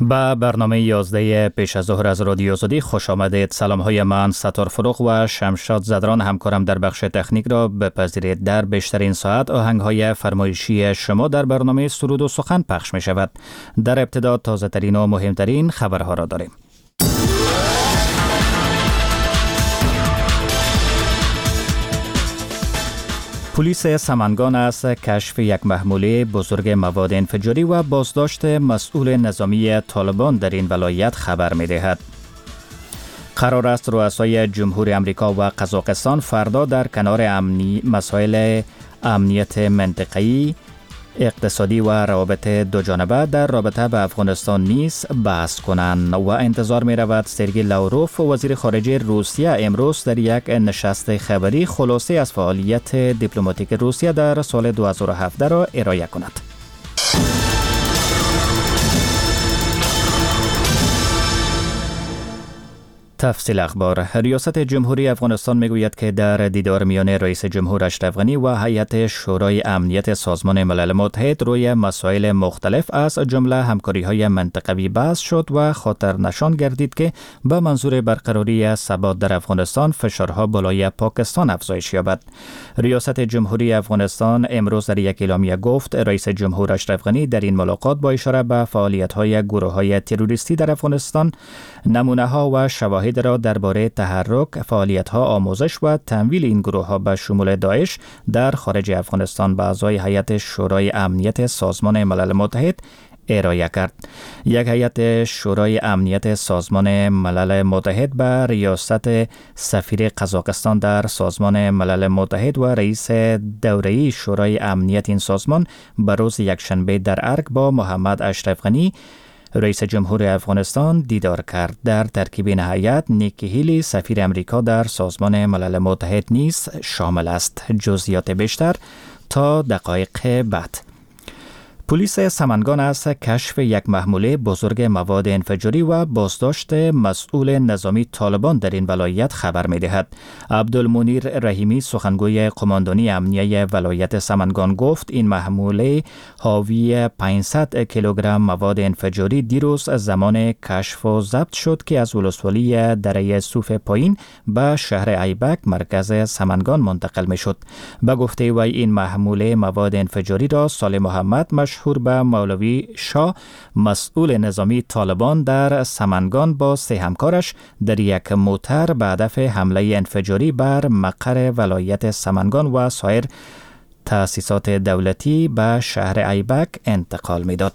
به برنامه 11 پیش از ظهر از رادیو آزادی خوش آمدید. سلام های من ستار فروغ و شمشاد زدران همکارم در بخش تکنیک را بپذیرید. در بیشترین ساعت آهنگ های فرمایشی شما در برنامه سرود و سخن پخش می شود. در ابتدا تازه ترین و مهمترین خبرها را داریم. پلیس سمنگان از کشف یک محموله بزرگ مواد انفجاری و بازداشت مسئول نظامی طالبان در این ولایت خبر می دهد. قرار است رؤسای جمهوری آمریکا و قزاقستان فردا در کنار مسائل امنیت منطقه‌ای، اقتصادی و روابط دوجانبه در رابطه به افغانستان نیز بحث کنند و انتظار می رود سرگئی لاوروف وزیر خارجه روسیه امروز در یک نشست خبری خلاصه از فعالیت دیپلماتیک روسیه در سال 2017 را ارائه کند. تفصیل اخبار. ریاست جمهوری افغانستان میگوید که در دیدار میان رئیس جمهور اشرف غنی و هیئت شورای امنیت سازمان ملل متحد روی مسائل مختلف از جمله همکاری‌های منطقوی بحث شد و خاطر نشان گردید که به منظور برقراری ثبات در افغانستان فشارها بالای پاکستان افزایش یابد. ریاست جمهوری افغانستان امروز در یک اعلامیه گفت رئیس جمهور اشرف غنی در این ملاقات با اشاره به فعالیت‌های گروه‌های تروریستی در افغانستان نمونه‌ها و شواهد را درباره تحرک، فعالیت‌ها، آموزش و تمویل این گروه‌ها به شمول داعش در خارج افغانستان به اعضای هیئت شورای امنیت سازمان ملل متحد ارائه کرد. یک هیئت شورای امنیت سازمان ملل متحد به ریاست سفیر قزاقستان در سازمان ملل متحد و رئیس دوره‌ای شورای امنیت این سازمان به روز یکشنبه در ارگ با محمد اشرف غنی رئیس جمهور افغانستان دیدار کرد. در ترکیب این هیئت نیکی هیلی سفیر امریکا در سازمان ملل متحد نیز شامل است. جزئیات بیشتر تا دقایق بعد. پلیس سمنگان از کشف یک محموله بزرگ مواد انفجاری و بازداشت مسئول نظامی طالبان در این ولایت خبر می دهد. عبدالمنیر رحیمی سخنگوی قماندانی امنیه ولایت سمنگان گفت این محموله حاوی 500 کیلوگرم مواد انفجاری دیروز زمان کشف و ضبط شد که از ولسوالی دره صوف پایین به شهر ایبک مرکز سمنگان منتقل می شد. به گفته وی این محموله مواد انفجاری را سال محمد مشهور به مولوی شاه مسئول نظامی طالبان در سمنگان با 3 همکارش در یک موتر به هدف حمله انفجاری بر مقر ولایت سمنگان و سایر تأسیسات دولتی به شهر ایبک انتقال می‌داد.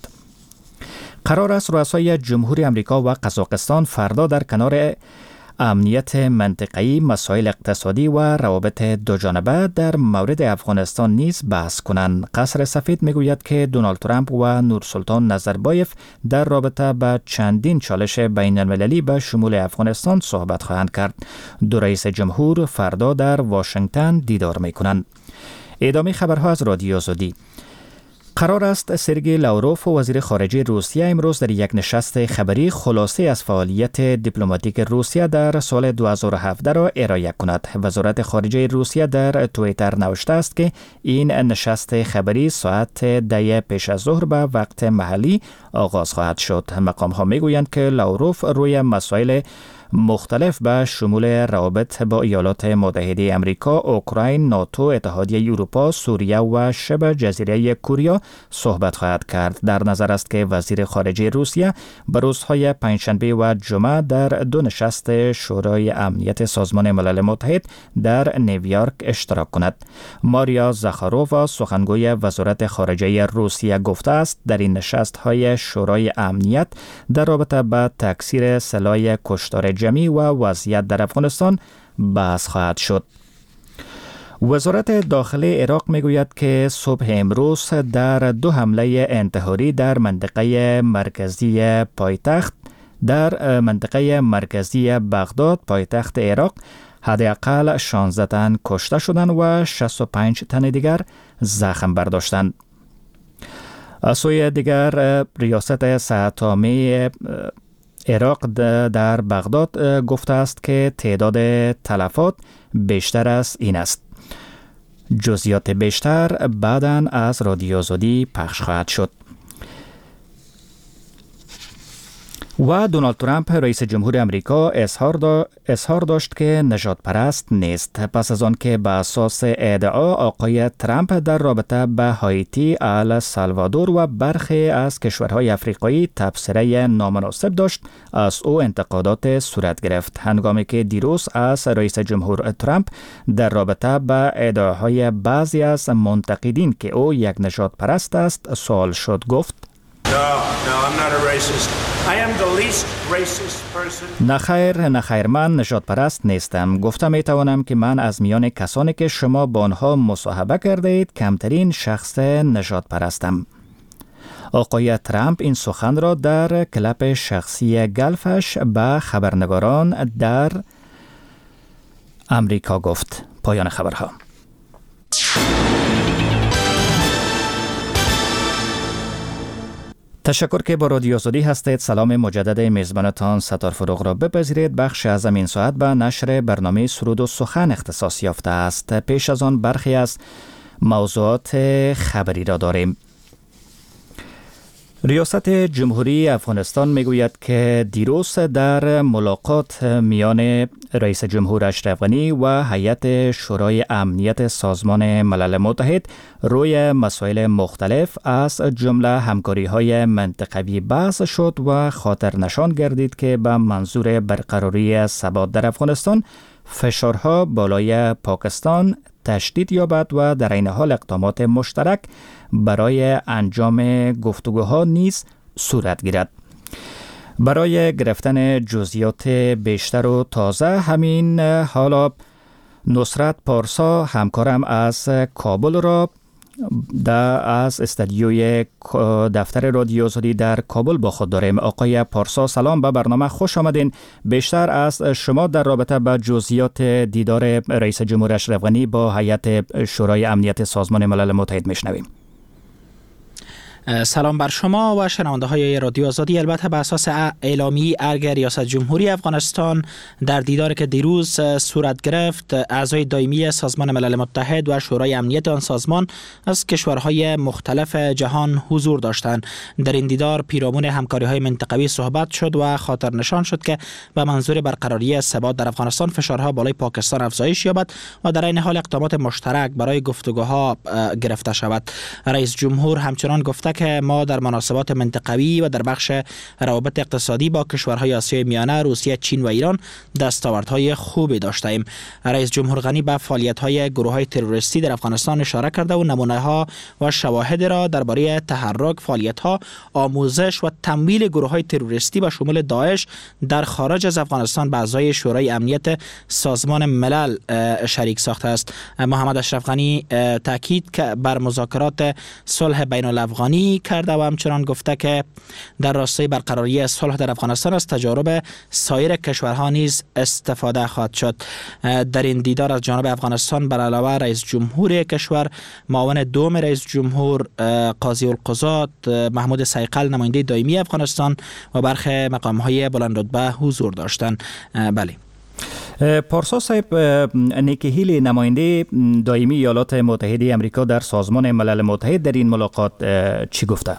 قرار است رؤسای جمهوری آمریکا و قزاقستان فردا در کنار امنیت منطقه‌ای، مسائل اقتصادی و روابط دوجانبه در مورد افغانستان نیز بحث کنند. قصر سفید میگوید که دونالد ترامپ و نورسلطان نظربایف در رابطه با چندین چالش بین المللی به شمول افغانستان صحبت خواهند کرد. دو رئیس جمهور فردا در واشنگتن دیدار میکنند. ادامه خبرها از رادیو آزادی. قرار است سرگئی لاوروف وزیر خارجه روسیه امروز در یک نشست خبری خلاصه از فعالیت دیپلماتیک روسیه در سال 2017 را ارائه کند. وزارت خارجه روسیه در توییتر نوشته است که این نشست خبری ساعت 10 پیش از ظهر به وقت محلی آغاز خواهد شد. مقام ها میگویند که لاوروف روی مسائل مختلف به شمول روابط با ایالات متحده امریکا، اوکراین، ناتو، اتحادیه اروپا، سوریه و شبه جزیره کوریا صحبت خواهد کرد. در نظر است که وزیر خارجه روسیه به روزهای پنجشنبه و جمعه در 2 نشست شورای امنیت سازمان ملل متحد در نیویورک اشتراک کند. ماریا زاخارووا سخنگوی وزارت خارجه روسیه گفته است در این نشست‌های شورای امنیت در رابطه با تکثیر سلاح کشتار جمعی و وضعیت در افغانستان بحث خواهد شد. وزارت داخلی عراق میگوید که صبح امروز در 2 حمله انتحاری در منطقه مرکزی بغداد پایتخت عراق حداقل 16 تن کشته شدند و 65 تن دیگر زخم برداشتند. از سوی دیگر ریاست صحت عامه عراق در بغداد گفته است که تعداد تلفات بیشتر از این است. جزئیات بیشتر بعداً از رادیو آزادی پخش خواهد شد. و دونالد ترامپ رئیس جمهور امریکا اظهار داشت که نژاد پرست نیست. پس از آن که به اساس ادعا آقای ترامپ در رابطه به هایتی، السالوادور و برخی از کشورهای افریقایی تبصره نامناسب داشت، از او انتقادات صورت گرفت. هنگامی که دیروز از رئیس جمهور ترامپ در رابطه به ادعاهای بعضی از منتقدین که او یک نژاد پرست است سوال شد، گفت: I'm not a racist. I am the least racist person. نخیر من نژاد پرست نیستم. گفتم می توانم که من از میان کسانی که شما با آنها مصاحبه کرده اید کمترین شخص نژاد پرستم. آقای ترامپ این سخن را در کلپ شخصی گلفش به خبرنگاران در امریکا گفت. پایان خبرها. تشکر که با رادیو آزادی هستید. سلام مجدد میزبانتان ستار فروغ را بپذیرید. بخش از این ساعت به نشر برنامه سرود و سخن اختصاص یافته است. پیش از آن برخی از موضوعات خبری را داریم. ریاست جمهوری افغانستان میگوید که دیروز در ملاقات میان رئیس جمهور اشرف غنی و هیئت شورای امنیت سازمان ملل متحد روی مسائل مختلف از جمله همکاری‌های منطقوی بحث شد و خاطر نشان گردید که به منظور برقراری ثبات در افغانستان فشارها بالای پاکستان تشدید یابد و در این حال اقدامات مشترک برای انجام گفتگوها نیز صورت گیرد. برای گرفتن جزئیات بیشتر و تازه همین حالا نصرت پارسا همکارم از کابل را از استودیوی دفتر رادیو آزادی در کابل با خود داریم. آقای پارسا سلام، به برنامه خوش آمدین. بیشتر از شما در رابطه با جزئیات دیدار رئیس جمهور اشرف غنی با هیئت شورای امنیت سازمان ملل متحد میشنویم. سلام بر شما و شنونده های رادیو آزادی. البته به اساس اعلامیه ارگ ریاست جمهوری افغانستان در دیداری که دیروز صورت گرفت، اعضای دائمی سازمان ملل متحد و شورای امنیت آن سازمان از کشورهای مختلف جهان حضور داشتند. در این دیدار پیرامون همکاری‌های منطقوی صحبت شد و خاطر نشان شد که به منظور برقراری ثبات در افغانستان فشارها بالای پاکستان افزایش یابد و در این حال اقدامات مشترک برای گفتگوها گرفته شود. رئیس جمهور همچنان گفته که ما در مناسبات منطقوی و در بخش روابط اقتصادی با کشورهای آسیای میانه، روسیه، چین و ایران دستاوردهای خوبی داشته ایم. رئیس جمهور غنی به فعالیت‌های گروه‌های تروریستی در افغانستان اشاره کرده و نمونه‌ها و شواهد را درباره تحرک، فعالیت‌ها، آموزش و تمویل گروه‌های تروریستی به شمول داعش در خارج از افغانستان به اعضای شورای امنیت سازمان ملل شریک ساخته است. محمد اشرف غنی تاکید بر مذاکرات صلح بین‌الافغانی کرده و همچنان گفته که در راستای برقراری صلح در افغانستان از تجارب سایر کشورها نیز استفاده خواهد شد. در این دیدار از جانب افغانستان بر علاوه رئیس جمهور کشور، معاون دوم رئیس جمهور قاضی القضات محمود صیقل نماینده دائمی افغانستان و برخی مقام‌های بلند رتبه حضور داشتند. بله. پارسا صاحب، نیکی هیلی نماینده دائمی ایالات متحده آمریکا در سازمان ملل متحد در این ملاقات چی گفته؟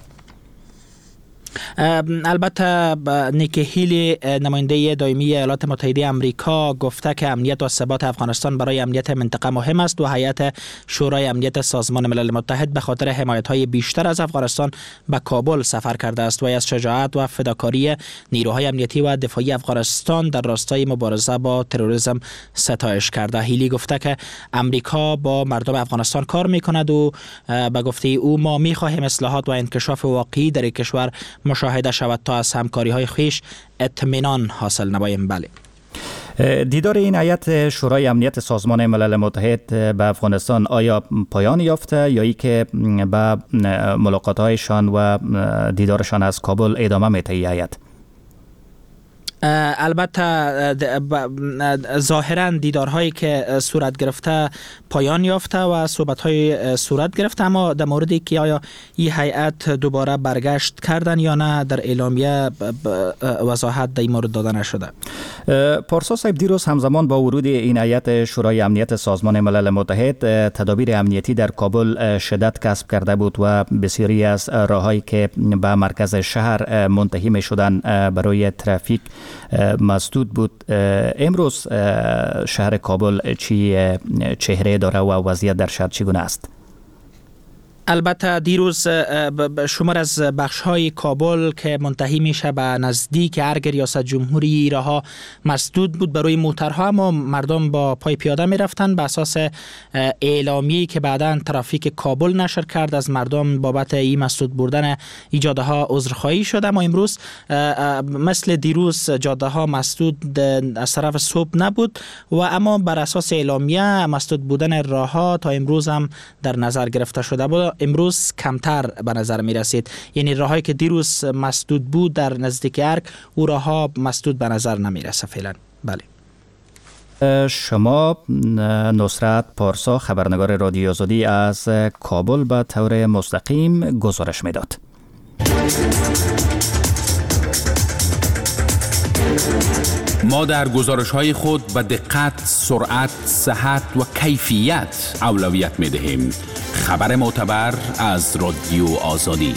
البته نیکی هیلی نماینده دائمی ایالات متحده آمریکا گفته که امنیت و ثبات افغانستان برای امنیت منطقه مهم است و هیئت شورای امنیت سازمان ملل متحد به خاطر حمایت‌های بیشتر از افغانستان به کابل سفر کرده است و از شجاعت و فداکاری نیروهای امنیتی و دفاعی افغانستان در راستای مبارزه با تروریسم ستایش کرده. هیلی گفته که امریکا با مردم افغانستان کار می‌کند و به گفته او ما می‌خواهیم اصلاحات و انکشاف واقعی در کشور مشاهده شود تا از همکاری‌های خویش اطمینان حاصل نماییم. بله. دیدار این هیئت شورای امنیت سازمان ملل متحد به افغانستان آیا پایان یافته یا ای که به ملاقات‌هایشان و دیدارشان از کابل ادامه می‌دهد هیئت؟ البته ظاهرا دیدارهایی که صورت گرفته پایان یافته و صحبت‌های صورت گرفته، اما در موردی که آیا این هیئت دوباره برگشت کردن یا نه در اعلامیه وضاحت در این مورد داده نشده. پارسا صاحب، دیروز همزمان با ورود این هیئت شورای امنیت سازمان ملل متحد، تدابیر امنیتی در کابل شدت کسب کرده بود و بسیاری از راههایی که به مرکز شهر منتهی می شدن برای ترافیک مسدود بود. امروز شهر کابل چی چهره داره و وضعیت در شهر چگونه است؟ البته دیروز شمار از بخش‌های کابل که منتهی میشه به نزدیک ارگ ریاست جمهوری راه مسدود بود برای موترها، اما مردم با پای پیاده میرفتن. به اساس اعلامیه‌ای که بعداً ترافیک کابل نشر کرد از مردم بابت این مسدود بردن این جاده‌ها عذرخواهی شد، اما امروز مثل دیروز جاده‌ها مسدود از طرف صبح نبود و اما بر اساس اعلامیه مسدود بودن راه‌ها تا امروز هم در نظر گرفته شده بود. امروز کمتر به نظر می رسید، یعنی راهایی که دیروز مسدود بود در نزدیک ارگ او راهها مسدود به نظر نمی رسه فعلا. بله. شما نصرت پارسا، خبرنگار رادیو آزادی از کابل، به طور مستقیم گزارش می داد. ما در گزارش‌های خود به دقت، سرعت، صحت و کیفیت اولویت می‌دهیم. خبر معتبر از رادیو آزادی.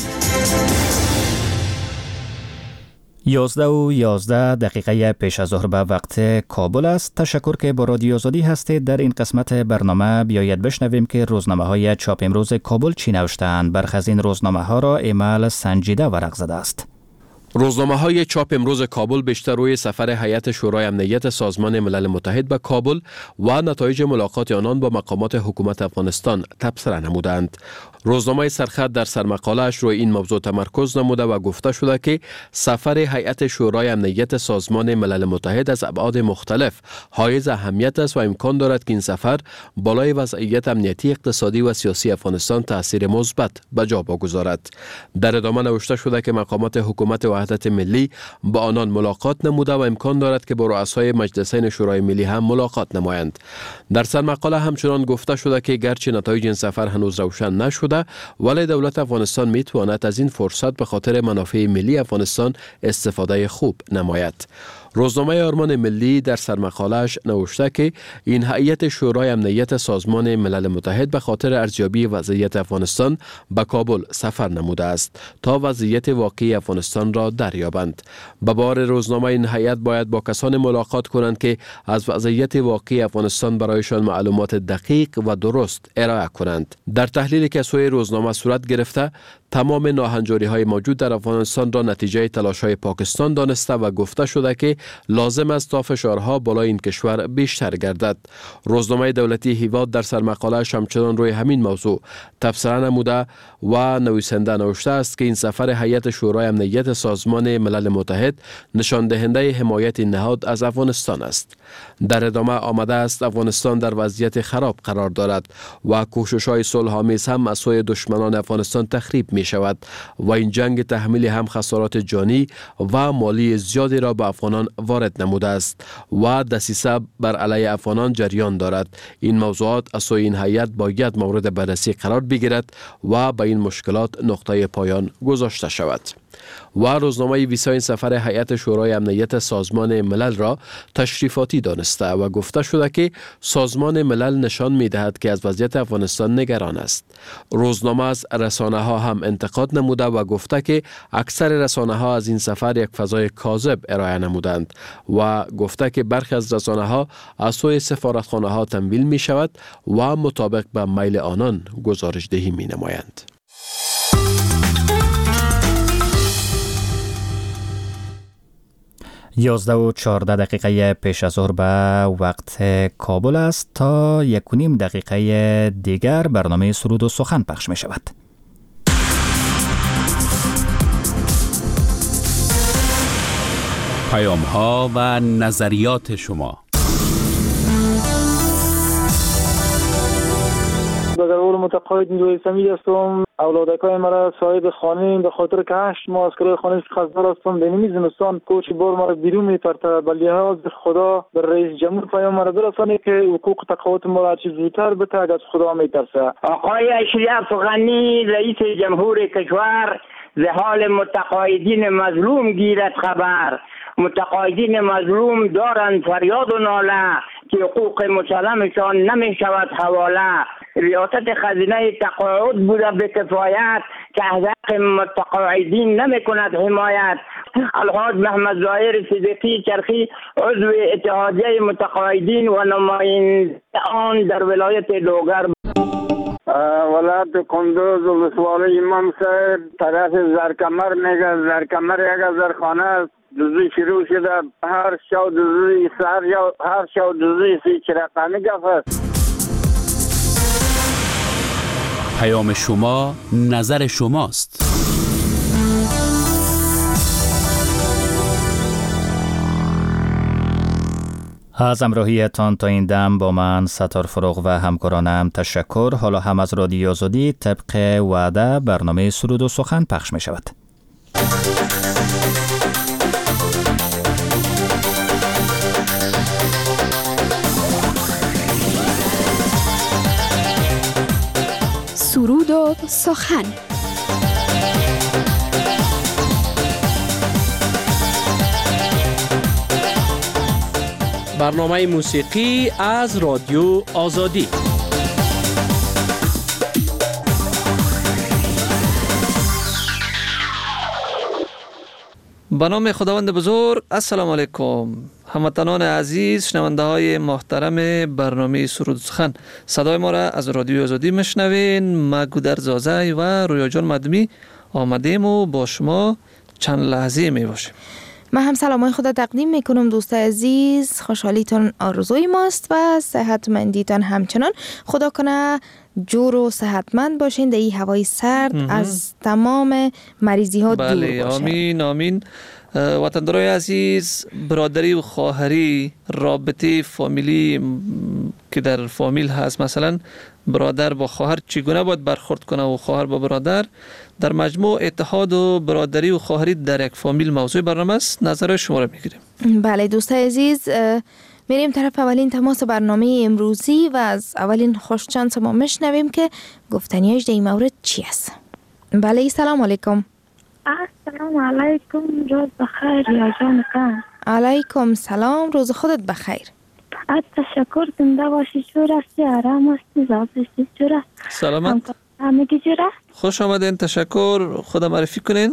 11:11 پیش از ظهر به وقت کابل است. تشکر که با رادیو آزادی هستید. در این قسمت برنامه بیایید بشنویم که روزنامه‌های چاپ امروز کابل چی نوشته‌اند. برخی از این روزنامه‌ها را ایمیل سنجیده ورق زده است. روزنامه‌های چاپ امروز کابل بیشتر روی سفر هیئت شورای امنیت سازمان ملل متحد به کابل و نتایج ملاقات آنان با مقامات حکومت افغانستان تبصره نمودند. روزنامه سرخط در سرمقاله‌اش روی این موضوع تمرکز نموده و گفته شده که سفر هیئت شورای امنیت سازمان ملل متحد از ابعاد مختلف حائز اهمیت است و امکان دارد که این سفر بالای وضعیت امنیتی، اقتصادی و سیاسی افغانستان تأثیر مثبت به جا بگذارد. در ادامه نوشته شده که مقامات حکومت وحدت ملی با آنان ملاقات نموده و امکان دارد که با رؤسای مجلسین شورای ملی هم ملاقات نمایند. در سرمقاله همچنان گفته شده که گرچه نتایج این سفر هنوز روشن نشده، ولی دولت افغانستان میتواند از این فرصت به خاطر منافع ملی افغانستان استفاده خوب نماید. روزنامه آرمان ملی در سرمقاله‌اش نوشته که این هیئت شورای امنیت سازمان ملل متحد به خاطر ارزیابی وضعیت افغانستان به کابل سفر نموده است تا وضعیت واقعی افغانستان را دریابند. به بار روزنامه این هیئت باید با کسانی ملاقات کنند که از وضعیت واقعی افغانستان برایشان معلومات دقیق و درست ارائه کنند. در تحلیلی که سوی روزنامه صورت گرفته، تمام ناهنجاری‌های موجود در افغانستان را نتیجه تلاش‌های پاکستان دانسته و گفته شده که لازم است تا فشارها بالای این کشور بیشتر گردد. روزنامه دولتی هیواد در سرمقاله‌اش همچنان روی همین موضوع تبصره نموده و نویسنده نوشته است که این سفر هیئت شورای امنیت سازمان ملل متحد نشان دهنده حمایت نهاد از افغانستان است. در ادامه آمده است افغانستان در وضعیت خراب قرار دارد و کوشش‌های صلح‌آمیز هم از سوی دشمنان افغانستان تخریب می شود و این جنگ تحمیل هم خسارات جانی و مالی زیادی را به افغانان وارد نموده است و دسیسه بر علیه افغانان جریان دارد. این موضوعات از سوی این هیئت باید مورد بررسی قرار بگیرد و به این مشکلات نقطه پایان گذاشته شود. و روزنامه ویسا این سفر هیئت شورای امنیت سازمان ملل را تشریفاتی دانسته و گفته شده که سازمان ملل نشان می دهد که از وضعیت افغانستان نگران است. روزنامه از رسانه ها هم انتقاد نموده و گفته که اکثر رسانه ها از این سفر یک فضای کاذب ارائه نمودند و گفته که برخی از رسانه ها از سوی سفارتخانه ها تمویل می شود و مطابق به میل آنان گزارش دهی می نمایند. 11:14 پیش از ظهر به وقت کابل است. تا 1.5 دقیقه دیگر برنامه سرود و سخن پخش می شود. پیام ها و نظریات شما. به قول متقاعد دویسمی هستم. اولادکای مرا صاحب خانه به خاطر که 8 ماه از کرایه خانه خسته‌دار هستم. به نمی زمستان کوچ بار مرا بیرون می‌پرته. به لحاظ خدا به رئیس جمهور پیام مرا برسانه که حقوق تقاعد ما چیز زودتر بده، اگر از خدا میترسه. آقای اشرف غنی رئیس جمهور کشور ز حال متقاعدین مظلوم گیرد خبر. متقاعدین مظلوم دارند فریاد و ناله که حقوق مسلمشان نمی شود حواله. ریاست خزینه تقاعد بوده به کفایت که از حق متقاعدین نمی کند حمایت. الحاج محمد ظاهر صدیقی چرخی عضو اتحادیه متقاعدین و نماینده آن در ولایت لوگر. ولایت کندوز و ولسوالی امام صاحب طرف زرکمر میگه. زرکمر یک زرخانه است، جزوی شروع شده. هر شو جزوی سر یا هر شو جزوی سی چرقانی گفت است. پیام شما نظر شماست. از امروحیتان تا این دم با من ستار فروغ و همکارانم تشکر. حالا هم از رادیو آزادی طبق وعده برنامه سرود و سخن پخش می شود. سرود و سخن. برنامه موسیقی از رادیو آزادی. به نام خداوند بزرگ. السلام علیکم هموطنان عزیز، شنونده های محترم برنامه سرود سخن. صدای ما را از رادیو آزادی میشنوین. ما گودر زازای و رویا جان مدمی آمدیم و با شما چند لحظه می باشیم. من هم سلامای خدا تقدیم میکنم دوست عزیز. خوشحالیتان آرزوی ماست و صحتمندیتان همچنان. خدا کنه جور و صحتمند باشین در این هوای سرد از تمام مریضی ها دور باشه. آمین آمین. وطندارای عزیز، برادری و خواهری، رابطه فامیلی که در فامیل هست، مثلا برادر با خواهر چگونه باید برخورد کنه و خواهر با برادر، در مجموع اتحاد و برادری و خواهری در یک فامیل موضوع برنامه است. نظر شما را میگیریم. بله دوست عزیز، میریم طرف اولین تماس برنامه امروزی و از اولین خوششانس ما میشنویم که گفتنیش در این مورد چی است. بله سلام علیکم. السلام علیکم، روز بخیر یا جان کن. علیکم سلام، روز خودت بخیر. تشکر، زنده باشی. چور هستی؟ آرام هستی؟ زابستی؟ چور هست؟ سلامت. همگی چور هست؟ خوش آمدین. تشکر. خدا معرفی کنین.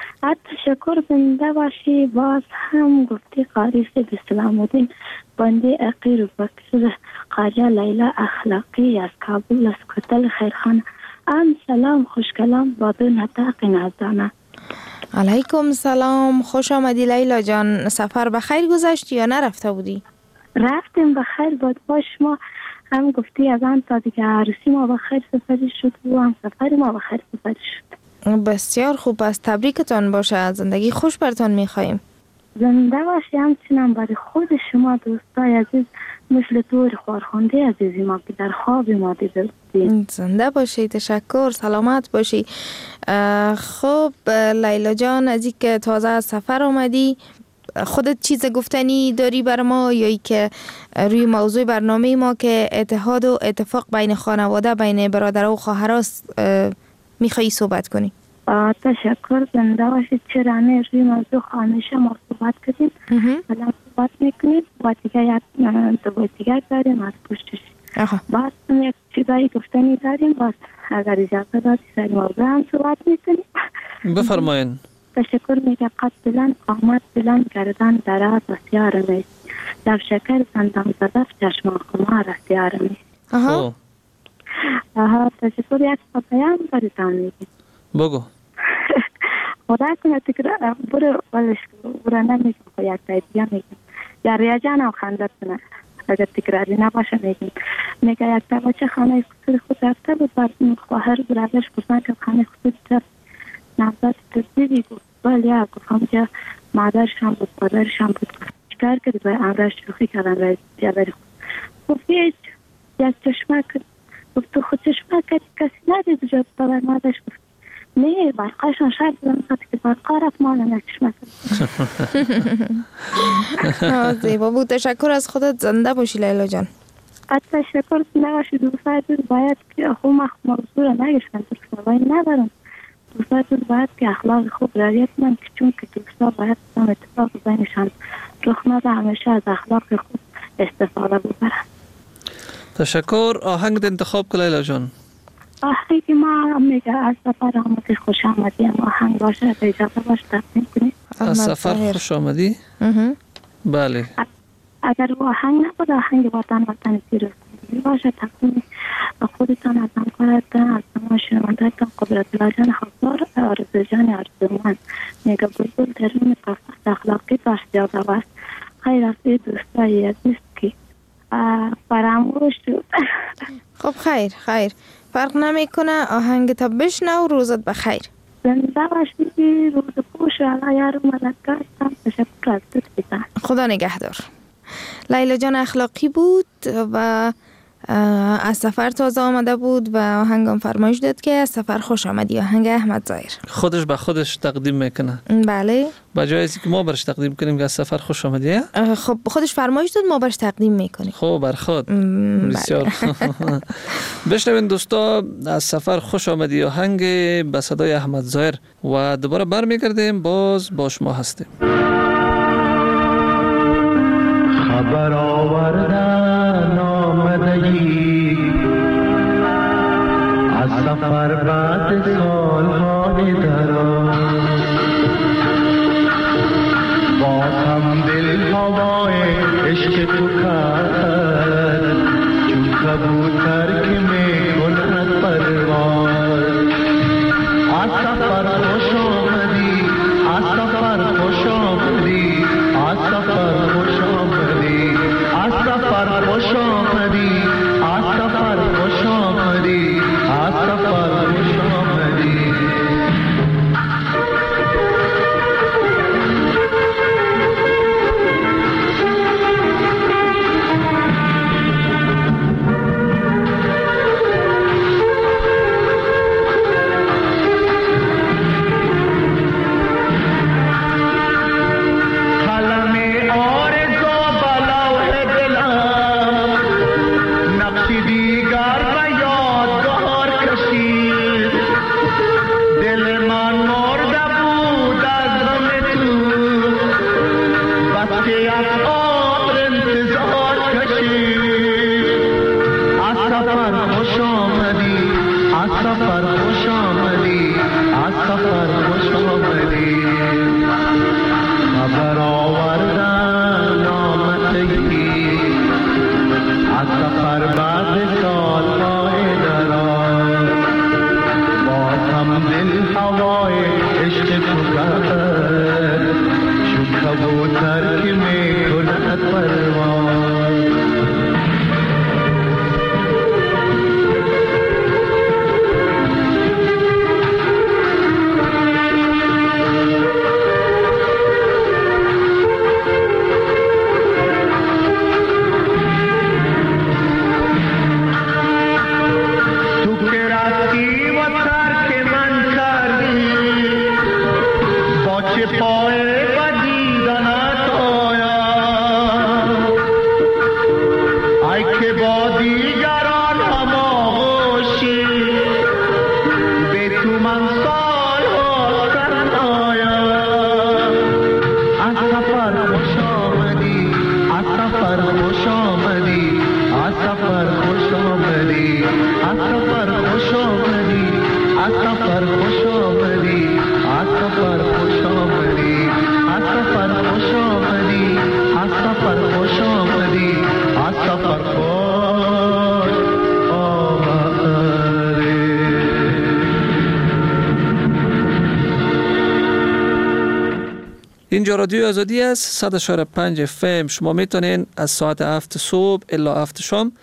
تشکر، زنده باشی. باز هم گفتی قاری سید اسلام الدین بنده اقیر و بکر قاجه لیلا اخلاقی از کابل از کتل خیرخانه. سلام خوش کلام با دو نطاق نازدانه. علیکم سلام، خوش آمدی لیلا جان. سفر بخیر گذشتی یا نرفته بودی؟ رفتیم بخیر بود. باش ما هم گفتی از آن تا دیگه عروسی ما بخیر سفری شد و هم سفر ما بخیر سفری شد. بسیار خوب است، تبریکتان باشه. زندگی خوش برتان میخواییم. زنده باشی. همچنان برای خود شما دوستای عزیز مثل طور خورخونده عزیزی ما که در خواب ما دیدیم. زنده باشی. تشکر، سلامت باشی. خب لیلا جان، از این که تازه از سفر آمدی، خودت چیز گفتنی داری بر ما یا ای که روی موضوع برنامه ما که اتحاد و اتفاق بین خانواده، بین برادرها و خواهراست میخوایی صحبت کنی؟ تشکر، زنده باشید. چرا نه روی موضوع همیشه ما صحبت کردیم، الان صحبت میکنیم و دیگه دیگه داریم از پشتش. باز یک چیزایی گفتنی داریم، باز اگر اجازه دادی سر موضوع هم صحبت میکنیم. بفرمایین. تشکر میگه قد بلند آمد بلند گردن دراز و سیار می در شکر زندان زدف چشم خمار اختیار می. تشکر. یک پیام بریتان میگه بگو. خدا کنه تکرار برو ولش برو نمیگم خو یک تایدیا میگم یا ریاجان هم خنده کنه اگر تکراری نباشه میگم. میگه یک تا بچه خانه خود خود رفته بود بر خواهر برادرش گفتن که خانه خود رفت نبض تدیدی گفت بله گفتم که مادرش هم بود پدرش هم بود. چکار کردی باید امرش شوخی کردن و جبری خود گفت یک چشمه گفت تو خود چشمه کسی ندید جا ببر. مادرش گفت نه برقاشون شاید بزنم که برقا رفت مالا نکشمه. زیبا بود. تشکر از خودت. زنده باشی لیلا جان. تشکر نباشی. دوستای باید که خود موضوع را نگشتن دوستای ندارم. دوستای باید که اخلاق خوب رعایت کنن چون که دوستا باید اتفاق بینشان رخ نده همیشه از اخلاق خوب استفاده ببرن. تشکر. آهنگ انتخاب کن لیلا جان. آهنگی که ما میگه از سفر آمدی خوش آمدی آهنگ باشه اجازه باشه تقدیم کنید. از سفر خوش آمدی؟ بله. اگر آهنگ نبود آهنگ وطن پیروز باشه تقدیم خودتان از همکارتان از تمام شنوندگان قدرت الله جان خبر آرزو جان آرزومند میگه بلبل ترین قفس اخلاقی داشت یاد است. خیر از دوستای عزیز که فراموش شد. خب خیر فرق نمیکنه. آهنگ تا بشنو. روزت بخیر. زنده باشی. روز خوش. الله یار مددگارتان. تشکر از دوستان. خدا نگهدار. لیلا جان اخلاقی بود و از سفر تازه آمده بود و آهنگم فرمایش داد که از سفر خوش آمدی. آهنگ احمد ظاهر. خودش به خودش تقدیم میکنه. بله. با جای اینکه ما برش تقدیم کنیم که از سفر خوش آمدی. خب خودش فرمایش داد ما برش تقدیم میکنیم. خب بر خود. بسیار. بشنوین دوستا از سفر خوش آمدی آهنگ به صدای احمد ظاهر و دوباره برمیگردیم باز با شما هستیم. خبر آوردن آمدگی از سفر بعد سالهای دراز باز هم دل هوای عشق تو کرد چون کبوتر که میکند پرواز. از سفر خوش آمدی از سفر خوش آمدی از سفر خوش آمدی از سفر خوش آمدی از سفر خوش آمدی از سفر خوش آمدی. اینجا رادیو آزادی است 100.5 FM. شما میتونین از ساعت 7 صبح الا 7 شام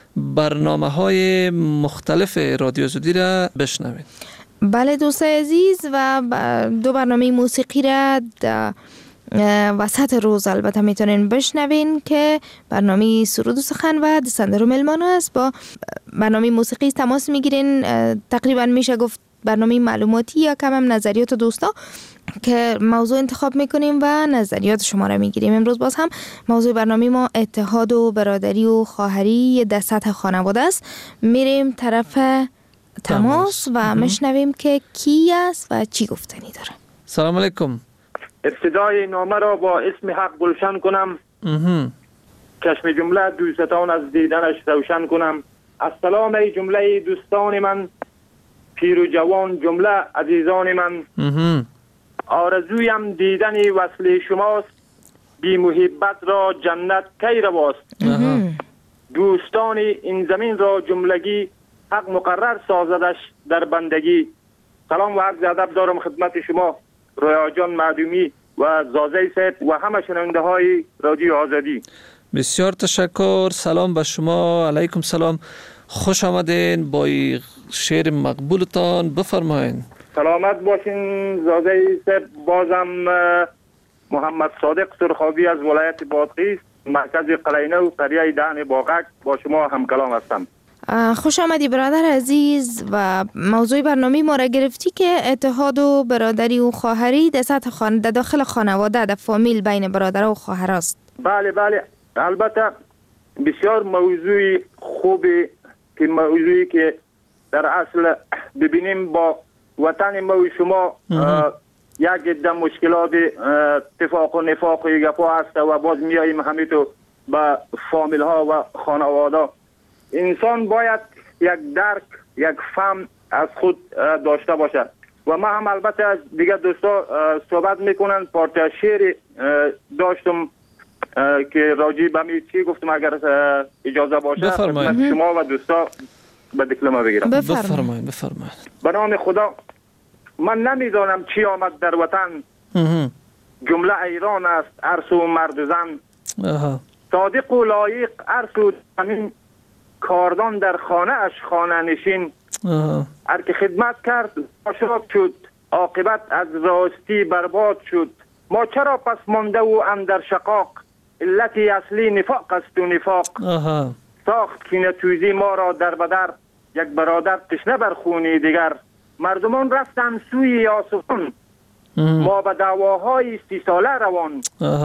برنامه‌های مختلف رادیو آزادی را بشنوید. بله دوستای عزیز، و دو برنامه موسیقی را وسط روز البته میتونین بشنوین که برنامه سرود و سخن و دستندر و ملمان است. با برنامه موسیقی تماس میگیرین، تقریبا میشه گفت برنامه معلوماتی یا کم هم نظریات دوستا که موضوع انتخاب میکنیم و نظریات شما را میگیریم. امروز باز هم موضوع برنامه ما اتحاد و برادری و خواهری در سطح خانواده است. میریم طرف تماس و میشنویم که کی است و چی گفتنی داره. سلام علیکم. ابتدای نامه را با اسم حق گلشن کنم. چشم جمله دوستان از دیدنش روشن کنم. السلام ای جمله دوستان من، پیر و جوان جمله عزیزان من. آرزویم دیدن وصل شماست، بی محبت را جنت کی رواست. دوستان این زمین را جملگی، حق مقرر سازدش در بندگی. سلام و عرض ادب دارم خدمت شما رویا جان معدومی و زازه صاحب و همه شنونده های رادیو آزادی. بسیار تشکر. سلام به شما. علیکم سلام. خوش آمدین با شعر مقبولتان. بفرمایین. سلامت باشین زازه صاحب. بازم محمد صادق سرخابی از ولایت بادغیس، مرکز قلینه و قریه دهن باغک با شما هم کلام هستم. خوش آمدی برادر عزیز. و موضوع برنامه ما را گرفتی که اتحاد و برادری و خواهری در سطح در داخل خانواده، در فامیل بین برادر و خواهر است. بله بله، البته بسیار موضوع خوبی که موضوعی که در اصل ببینیم با وطن ما و شما یک عده مشکلات اتفاق و نفاق و گپا هست و باز میاییم همینطور به فامیل ها و خانواده. انسان باید یک درک، یک فهم از خود داشته باشد. و ما هم البته از دیگه دوستا صحبت میکنن. پارچه شعر داشتم که راجی به می چی گفتم، اگر اجازه باشه خدمت شما و دوستا به دکلمه بگیرم. بفرمایید. به نام خدا. من نمیدانم چی آمد در وطن، جمله ایران است عرص و مرد و زن. صادق و لایق عرص و زمین، کاردان در خانه اش خانه نشین. هر که خدمت کرد آشراب شد، عاقبت از راستی برباد شد. ما چرا پس مانده و اندر شقاق، علتی اصلی نفاق است و نفاق. ساخت کینه توزی ما را در بدر، یک برادر تشنه بر خونی دیگر. مردمان رفتن سوی آسمان، ما به دعواهای 30 ساله روان.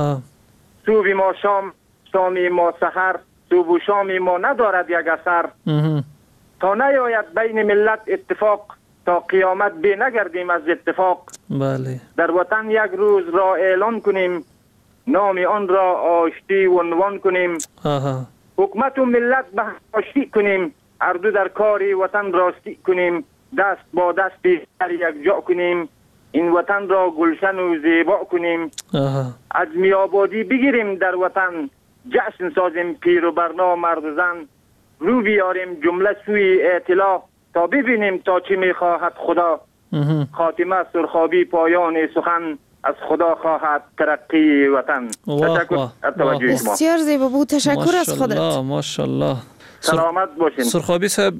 صبح ما شام، شامی ما سحر، صبح و شامی ما ندارد یک اثر. تا نیاید بین ملت اتفاق، تا قیامت بی نگردیم از اتفاق. بله. در وطن یک روز را اعلان کنیم، نام آن را آشتی و عنوان کنیم. حکومت و ملت به آشتی کنیم، اردو در کاری وطن راستی کنیم. دست با دستی در یک جا کنیم، این وطن را گلشن و زیبا کنیم. از میابادی بگیریم در وطن، جشن سازیم پیر و برنا مرد و زن. رو بیاریم جمله سوی اطلاع، تا ببینیم تا چی میخواهد خدا. خاتمه سرخابی پایان سخن، از خدا خواهد ترقی وطن. تشکر از توجه شما. بسیار زیبا بود. تشکر از خودت. ماشاءالله. سلامت باشین. سرخابی صاحب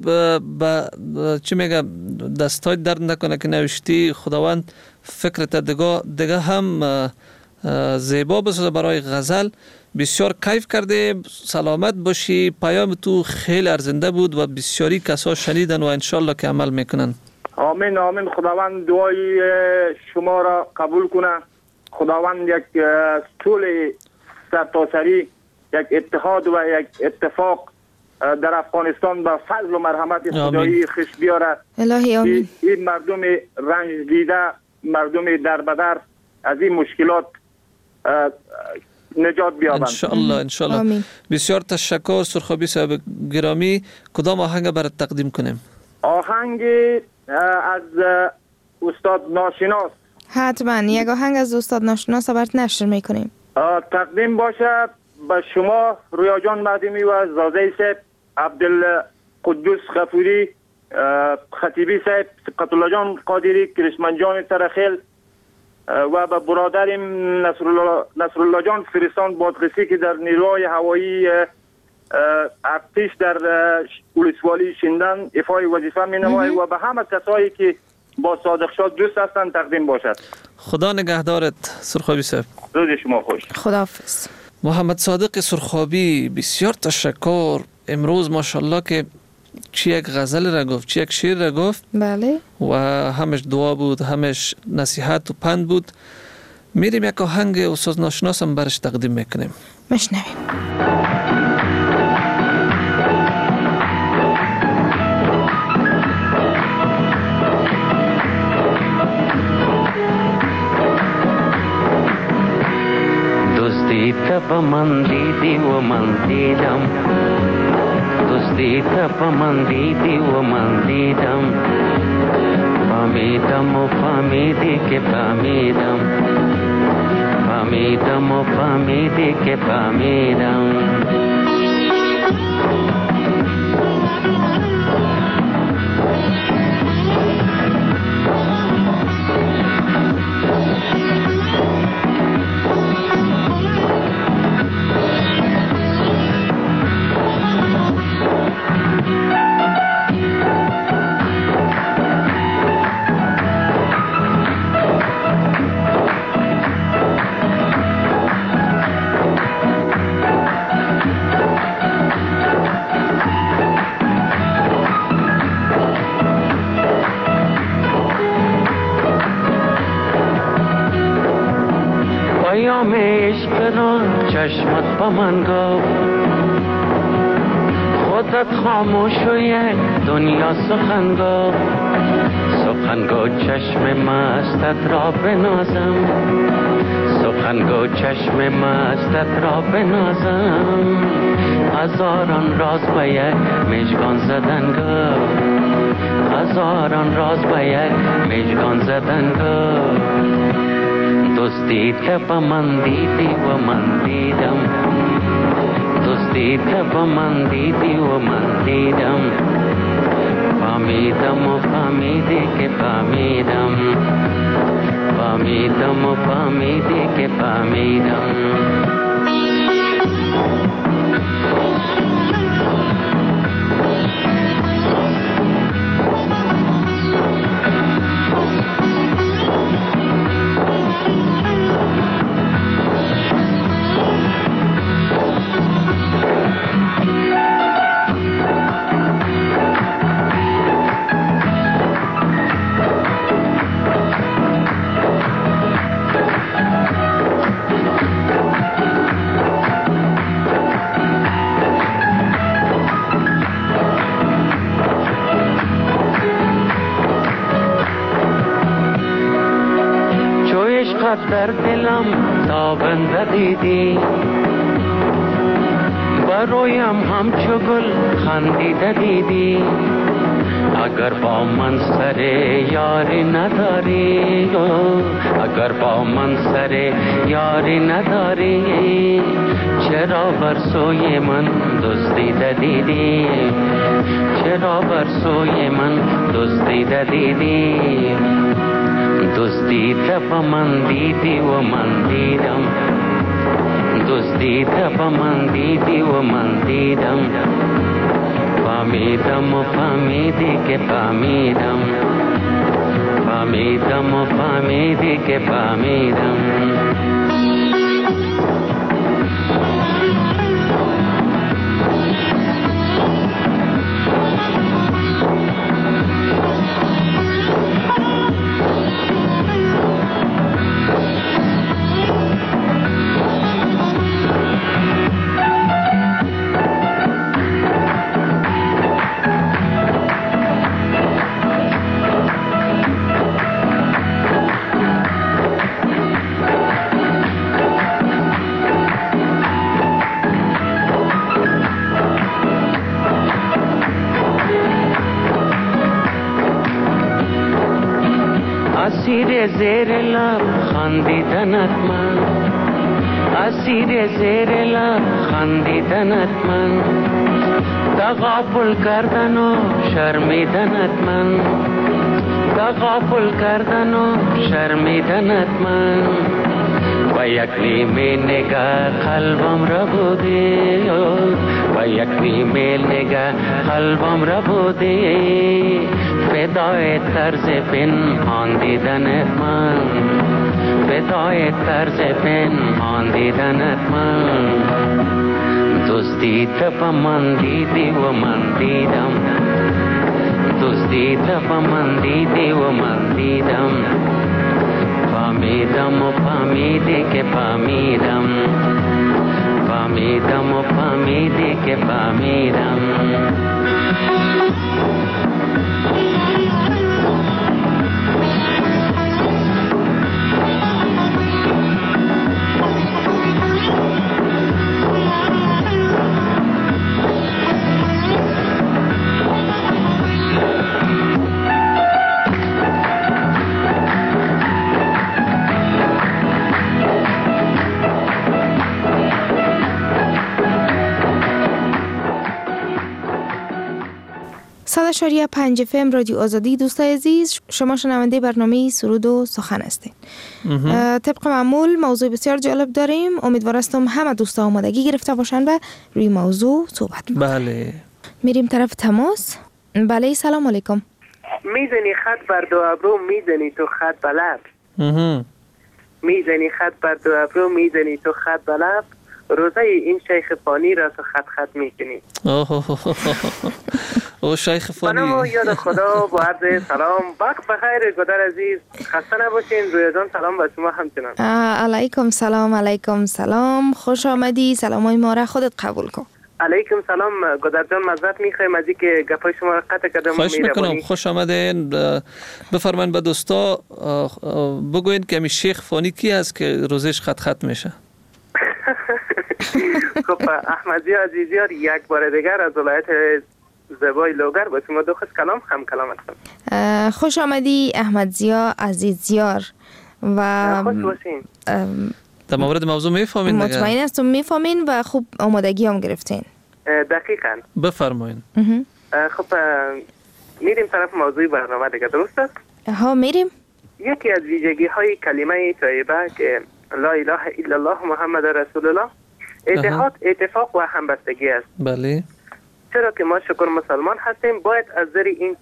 چی میگه، دستای درد نکنه که نوشتی. خداوند فکرت دیگه هم زیبا بسازه برای غزل. بسیار کیف کرده. سلامت باشی. پیام تو خیلی ارزنده بود و بسیاری کسا شنیدن و انشالله که عمل میکنن. آمین آمین. خداوند دعای شما را قبول کنه. خداوند یک طول سرتاسری، یک اتحاد و یک اتفاق در افغانستان با فضل و مرحمت خدایی خوش بیاره. الهی آمین. این مردم رنج دیده، مردم دربدر از این مشکلات نجات بیابند انشالله. آمین. بسیار تشکر سرخابی صاحب گرامی. کدام آهنگ برات تقدیم کنیم؟ آهنگ از استاد ناشناس. حتما یک آهنگ از استاد ناشناس برات نشر میکنیم. تقدیم باشه به شما رویا جان معدومی و زازه صاحب، عبدالقدوس غفوری، خطیبی صاحب، صبغت الله جان قادری، کرشمن جان ترخیل و به برادرم نصرالله جان فریسان بادغیسی که در نیروی هوایی ارتش در ولسوالی شندن افای وظیفه می نماید و به همه کسایی که با صادق شاه دوست هستند تقدیم باشد. خدا نگهدارت سرخابی صاحب. روز شما خوش. خداحافظ. محمد صادق سرخابی، بسیار تشکر. امروز ماشاءالله که چی یک غزل را گفت، چی یک شعر را گفت. بله. و همش دعا بود، همش نصیحت و پند بود. میریم یک آهنگ استاد ناشناسم برش تقدیم میکنیم. مشنویم. تپ من دیدی و من دیدم، دوستی تپ من دیدی و من دیدم، فهمیدم و فهمیدی که فهمیدم، فهمیدم و فهمیدی که فهمیدم. پیام عشق را چشمت با من گفت، خودت خاموش و یک دنیا سخن گفت، سخن گو چشم مستت را بنازم، سخن گو چشم مستت را بنازم، هزاران راز به یک مژگان زدن گفت، هزاران راز به یک مژگان زدن گفت. دوستی تپ من دیدی و من دیدم، دوستی تپ من دیدی و من دیدم، فهمیدم و فهمیدی که فهمیدم، فهمیدم و فهمیدی که فهمیدم. در دلم تابنده دیدی، برویم همچو گل خندیده دیدی، اگر با من سر یاری نداری، اگر با من سر یاری نداری، چرا بر سوی من دزدیده دیدی، چرا بر سوی من دزدیده دیدی. دوستی تپ من دیدی و من دیدم، دوستی تپ من دیدی و من دیدم، فهمیدم و فهمیدی که فهمیدم، فهمیدم و فهمیدی که فهمیدم. اسیر زیر لب خندیدنت من، اسیر زیر لب خندیدنت من، تغافل کردن و شرمیدنت من، تغافل کردن و شرمیدنت من، و یک نیمه نگاه قلبم را بودی و یک نیمه نگاه قلبم را بودی فدای طرز پنهان دیدنت من فدای طرز پنهان دیدنت من دزدیده با من دیدی و من دیدم دزدیده با من دیدی و من دیدم فهمیدم و فهمیدی که فهمیدم فهمیدم و فهمیدی که فهمیدم صد 5 FM رادیو آزادی. دوستای عزیز، شما شنونده برنامه سرود و سخن هستین. طبق معمول موضوع بسیار جالب داریم. امیدوار هستم همه دوستا آمادگی گرفته باشن و روی موضوع صحبت می‌کنیم. بله. میریم طرف تماس. بله، سلام علیکم. میزنی خط بر دو ابرو، میزنی تو خط بلب. میزنی خط بر دو ابرو، میزنی تو خط بلب. روزه این شیخ فانی را تو خط خط میکنی. او شیخ فانی. منم یاد خدا با عرض سلام. وقت بخیر گدر عزیز، خسته نباشین. رویدان سلام به شما همچنان. علیکم سلام. علیکم سلام، خوش آمدی. سلامای ما را خودت قبول کن. علیکم سلام گدر جان، معذرت میخوایم از اینکه گپای شما را قطع کردم. خواهش میکنم، خوش آمدین. بفرمایید به دوستا بگوین که شیخ فانی کی است که روزش خط خط میشه. خب احمدی عزیزیار، یک بار دیگر از ولایت زیبای لوگر با شما دو خست کلام هم کلام هستم. خوش آمدی احمد زیا عزیزیار و خوش باشین. در مورد موضوع میفهمین؟ مطمئن هستم میفهمین و خوب آمادگی هم گرفتین. دقیقاً. بفرمایین. خب میریم طرف موضوع برنامه دیگه، درست است؟ ها میریم. یکی از ویژگی های کلمه طیبه که لا اله الا الله محمد رسول الله اتحاد، اتفاق و همبستگی است. بله. چرا که ما شکر مسلمان هستیم، باید از زیر این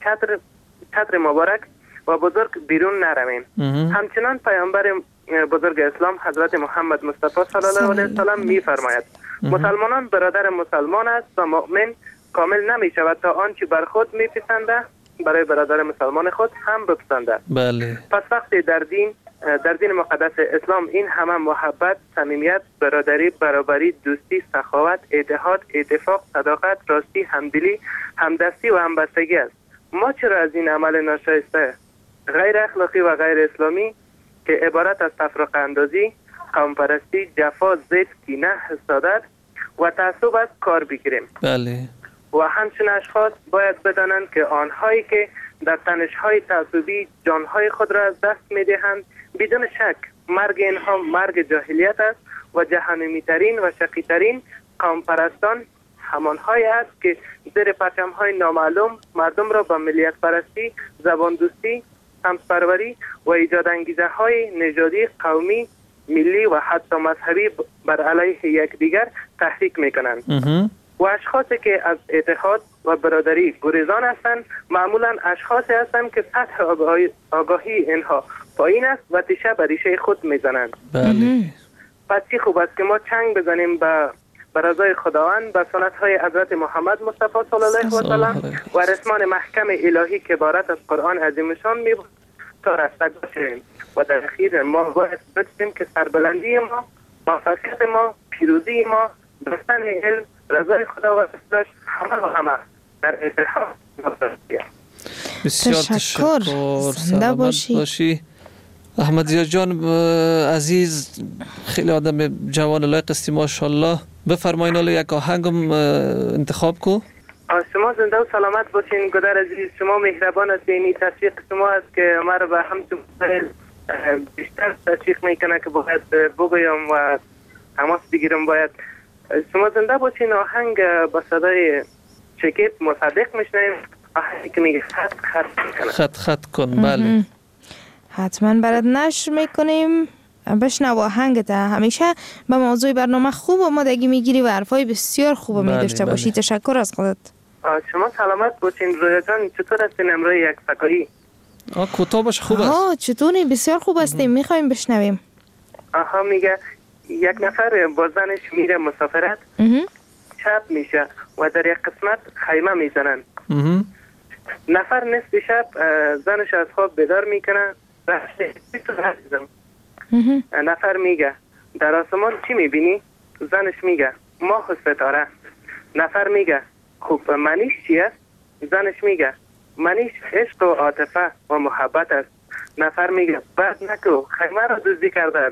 چتر مبارک و بزرگ بیرون نرویم. همچنان پیامبر بزرگ اسلام حضرت محمد مصطفی صلی الله علیه و سلم می‌فرماید مسلمانان برادر مسلمان است و مؤمن کامل نمی شود تا آنچه بر خود میپسنده برای برادر مسلمان خود هم بپسنده. بله. پس وقتی در دین مقدس اسلام این همه محبت، صمیمیت، برادری، برابری، دوستی، سخاوت، اتحاد، اتفاق، صداقت، راستی، همدلی، همدستی و همبستگی است. ما چرا از این عمل ناشایسته، غیر اخلاقی و غیر اسلامی که عبارت از تفرقه اندازی، قوم پرستی، جفا، ضد، کینه، حسادت و تعصب است کار بگیریم؟ بله. و همچنین اشخاص باید بدانند که آنهایی که در تنش‌های تعصبی جانهای خود را از دست می‌دهند، بدون شک مرگ اینها مرگ جاهلیت است و جهنمی‌ترین و شقی‌ترین قوم پرستان همانهایی است که زیر پرچم‌های نامعلوم مردم را با ملیت پرستی، زبان دوستی، سمت‌پروری و ایجاد انگیزه‌های نژادی، قومی، ملی و حتی مذهبی بر علیه یکدیگر تحریک می‌کنند. و اشخاصی که از اتحاد و برادری گریزان هستند معمولا اشخاصی هستند که سطح آگاهی اینها پایین است و تیشه به ریشه خود میزنند. بله. پس چی خوب است که ما چنگ بزنیم به رضای خداوند، به سنت های حضرت محمد مصطفی صلی الله علیه و سلم و رسمان محکم الهی که عبارت از قرآن عظیمشان میبود تا رستگار شویم. و در اخیر ما باید بدونیم که سربلندی ما، موفقیت ما، پیروزی ما، داشتن علم، رضای خدا و رسولش همه و همه در اتحاد مبتنی. بسیار تشکر. زنده باشی. احمد زیا جان عزیز، خیلی آدم جوان لایق استی ماشاءالله. بفرمایین حالا یک آهنگم انتخاب کو. شما زنده و سلامت باشین گدر عزیز. شما مهربان هستین. تشویق شما است که ما را به همچون بیشتر تشویق میکنه که باید بگویم و تماس بگیرم. باید شما زنده باشین. آهنگ با صدای شکیب مصدق میشنیم، آهنگی که میگه خط خط کن. خط خط کن. بله. حتما برات نشر میکنیم. بشنو آهنگت. همیشه به موضوع برنامه خوب آمادگی میگیری و حرفای بسیار خوب می‌داشته باشی. تشکر از خودت. شما سلامت باشین. رویا جان چطور هستین امروز یک سکایی؟ کوتاه باش، خوب است. چطوری؟ بسیار خوب هستیم، میخوایم بشنویم. میگه یک نفر با زنش میره مسافرت، شب میشه و در یک قسمت خیمه میزنن. نفر نصف شب زنش از خواب بیدار میکنه. نفر میگه در آسمان چی میبینی؟ زنش میگه ماه و ستاره. نفر میگه خب منیش چی است؟ زنش میگه منیش عشق و عاطفه و محبت است. نفر میگه بد نکو، خیمه را دزدی کردن.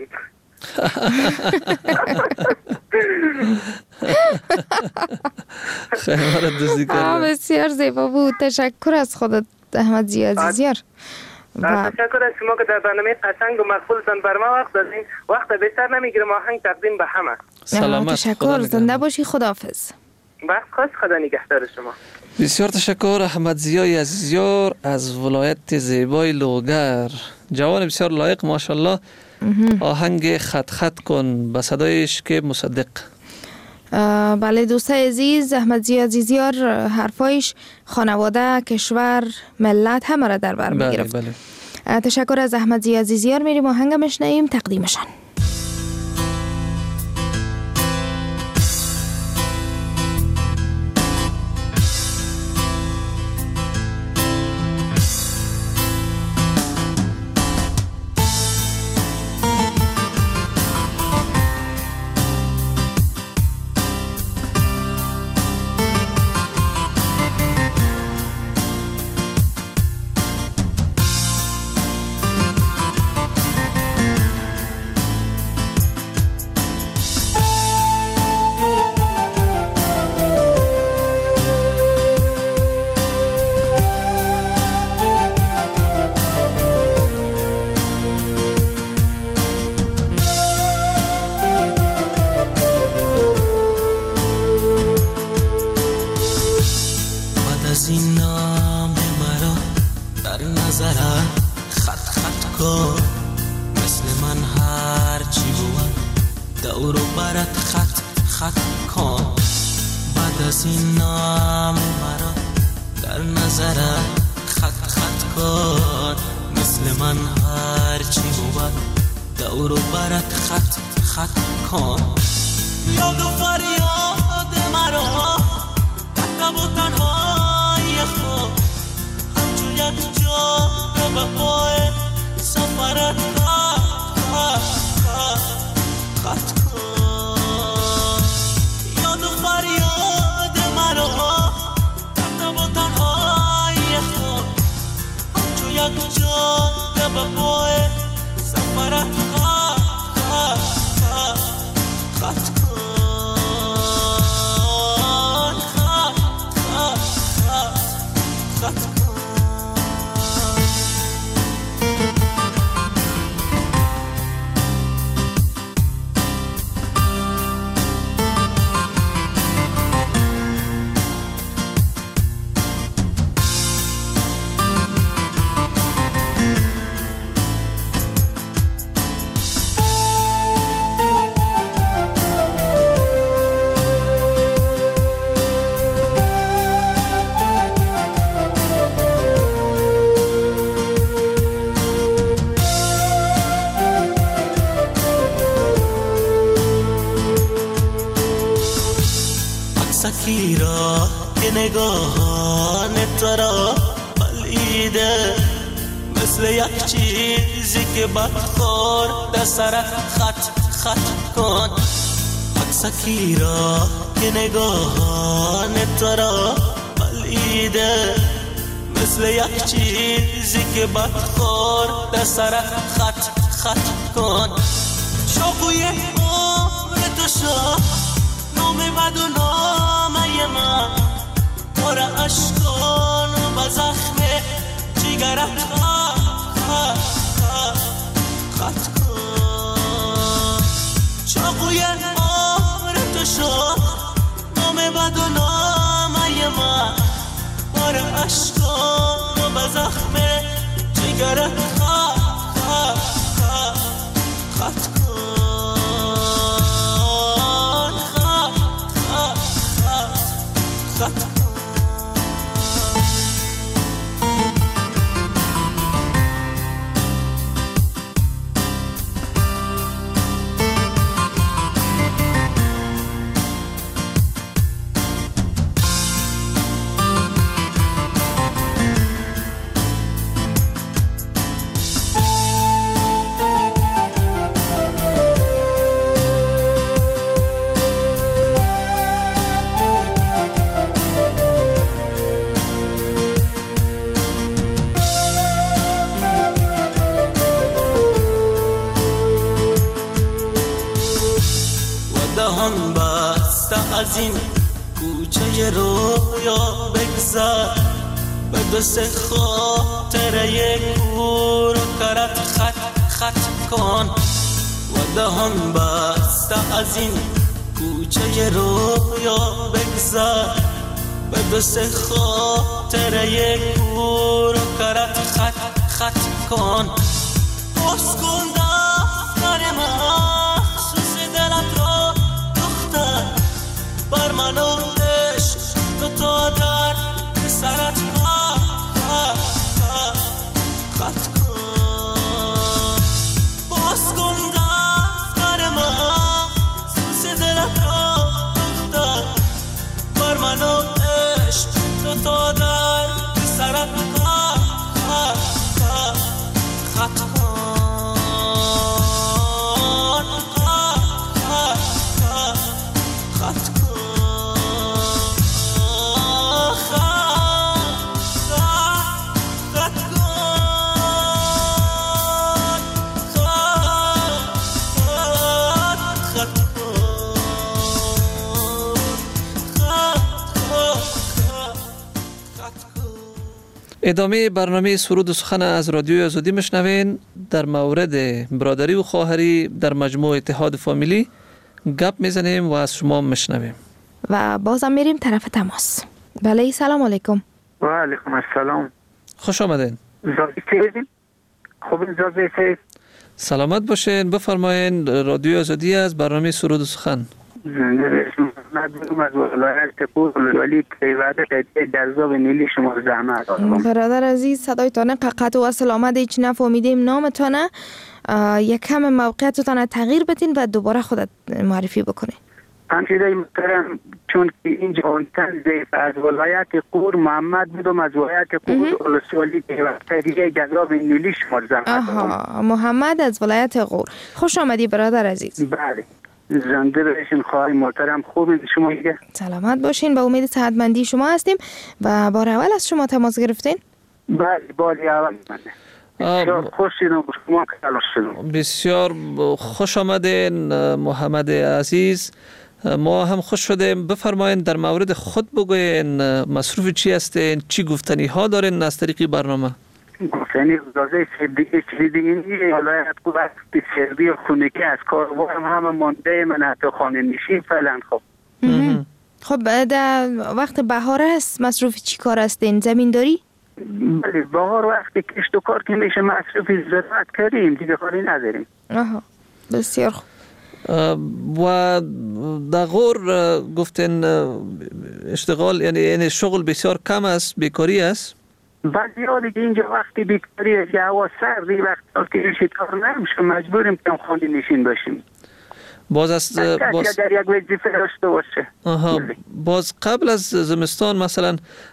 خیمه را دزدی کردن. بسیار زیبا بود. تشکر از خودت احمد زی عزیزیار. تشکر از شما که در برنامه قشنگ و مقبولتان بر ما وقت دادین. وقت بیشتر نمیگیرم، آهنگ تقدیم به همه. سلامت. تشکر، زنده باشی. خداحافظ. وقت خوش، خدا نگهدار شما. بسیار تشکر احمد زیای عزیزیار از ولایت زیبای لوگر. جوان بسیار لایق ماشاءالله. آهنگ خط خط کن به صدای عشق مصدق. بله دوستای عزیز، احمد زی عزیزیار حرفایش خانواده، کشور، ملت همه را در بر میگرفت. بله. تشکر از احمد زی عزیزیار. میریم آهنگ میشنویم تقدیمشان. سکیرا که نگاهان تو را بلیده، مثل یک چیزی که بدخور در سرت خط خط کن. سکیرا که نگاهان تو را بلیده، مثل یک چیزی که بدخور در سرت خط خط کن. شاقوی عمر تو شد نام بد و نامه من، پر اشکان و زخم جگرت خط کن. شاقوی عمر تو شد نام بد و نامه من، پر اشکان و زخم جگرت خط دهان بسته از این کوچه رویا بگذر به دست خاطره کور و کرد خط کن و دهان بسته از این کوچه رویا بگذر به دست خاطره کور و کرد خط کن باز کن دفتر مخصوص دلت را دختر بر من و عشق تو تا در سرت خط کن باز کن دفتر مخصوص دلت را دختر بر من و عشق تو تا در سرت خط کن ادامه برنامه سرود و سخن از رادیوی آزادی مشنوین. در مورد برادری و خواهری در مجموع اتحاد فامیلی گپ میزنیم و از شما مشنویم و بازم میریم طرف تماس. بله سلام علیکم. و علیکم السلام. خوش آمدین. خوب زازی سلامت باشین. بفرمایین. رادیوی آزادی از برنامه سرود و سخن. زنده بشم. از ولایت تپور ولی پیوده در زاب نیلی شما زحمت. برادر عزیز صدایتان قطع و سلامت هیچ نفهمیدیم نامتانه. یک کم موقعیتتان تغییر بدین و دوباره خودت معرفی بکنین. همچنین محترم چون که اینجا آنتن زیف از ولایت قور محمد بودم از ولایت قور ولسوالی پیوسته دیگه جذاب نیلی شما زحمت. محمد از ولایت قور. خوش آمدی برادر عزیز. بله زنده باشین خواهی محترم. خوبین شما دیگه؟ سلامت باشین. با امید صحتمندی شما هستیم و بار اول از شما تماس گرفتین؟ بله بار اول بسیار خوش شدم شما کلاش شدم. بسیار خوش آمدین محمد عزیز. ما هم خوش شدیم. بفرمایین در مورد خود بگوین مصروف چی هستین، چی گفتنی ها دارین از طریق برنامه؟ گفتنی روزای دیگه چیزی اینیه حالا وقت سربی و خونگی از کاروارم همه مانده من حتی خانه نشین فعلا. خب در وقت بهار است مصروف چی کار هستین؟ زمین داری؟ بله بهار وقتی کشت و کار که میشه مصروف زراعت کردیم دیگه کاری نداریم. بسیار خوب. و در غور گفتن اشتغال یعنی شغل بسیار کم است، بیکاری است. بعضی ها دیگه اینجا وقتی بیکاری که هوا سردی وقتی که ایشی کار نمیشه مجبوریم که خانه نشین باشیم. باز در یک وظیفه داشته باشه. باز قبل از زمستان مثلا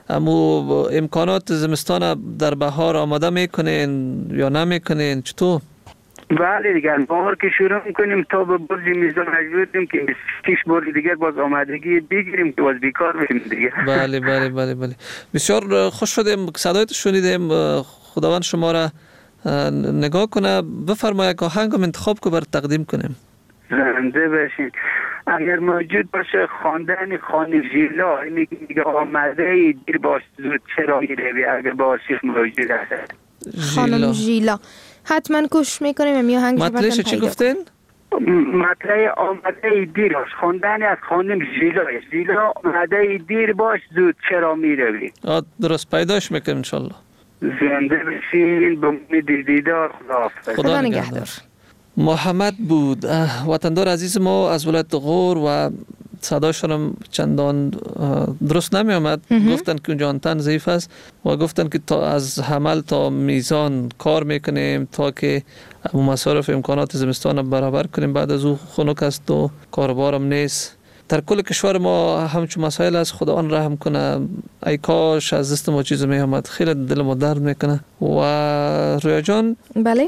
امکانات زمستان در بهار آماده میکنین یا نمیکنین چطور؟ بله دیگه بهار که شروع میکنیم تا به برج میزان مجبوریم که 6 بار دیگه باز آمادگی بگیریم که باز بیکار بشیم دیگه. بله بله بله بله. بسیار خوش شدیم صدایت شنیدیم. خداوند شما را نگاه کنه. بفرمایید که آهنگ انتخاب که بر تقدیم کنیم. زنده باشین. اگر موجود باشه خواندن خانم ژیلا میگه آماده دیر باش زود چرا میروی اگر باشی موجود هست. خانم ژیلا حتما کوشش میکنیم میاهنگ مطلعش چی گفتین؟ مطلع آماده دیر باش خواندن از خانم ژیلا آماده دیر باش زود چرا میروی. درست پیداش میکنیم انشالله. زنده باشین به امید دیدار. خدا نگهدار. محمد بود وطندار عزیز ما از ولایت غور و صدایشان هم چندان درست نمی آمد. گفتن که اونجا آنتن ضعیف است و گفتن که تا از حمل تا میزان کار میکنیم تا که مصارف امکانات زمستان برابر کنیم. بعد از او خنک است و کاربارم نیست. در کل کشور ما همچون مسائل است. خداوند رحم کنه. ای کاش از دست ما چیز می آمد. خیلی دل ما درد میکنه. و رویا جان بله